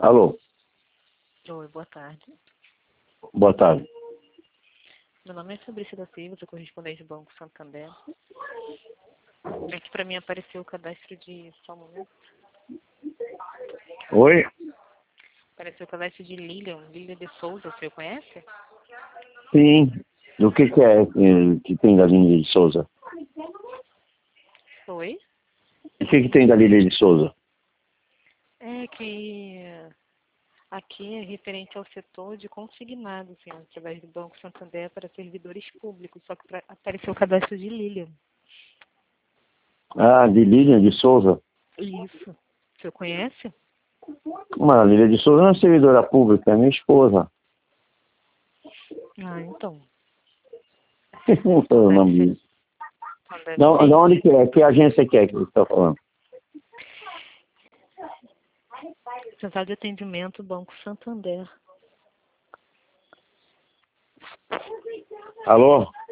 Alô, Oi, boa tarde. boa tarde. Meu nome é Fabrícia da Silva, sou correspondente do Banco Santander. É que para mim apareceu o cadastro de... Só um momento. Oi? Apareceu o cadastro de Lilian de Souza, o senhor conhece? Sim. O que é que tem da Lília de Souza? Oi? O que tem da Lília de Souza? É que aqui é referente ao setor de consignado, senhor, através do Banco Santander para servidores públicos, só que apareceu o cadastro de Lilian. Ah, de Lília de Souza? Isso. O senhor conhece? Mas a Lília de Souza não é servidora pública, é minha esposa. Ah, então. Não sei Então o deve nome ser. disso. Então deve Da ser onde isso. que é? Que agência que é que você está falando? Central de Atendimento Banco Santander. Alô?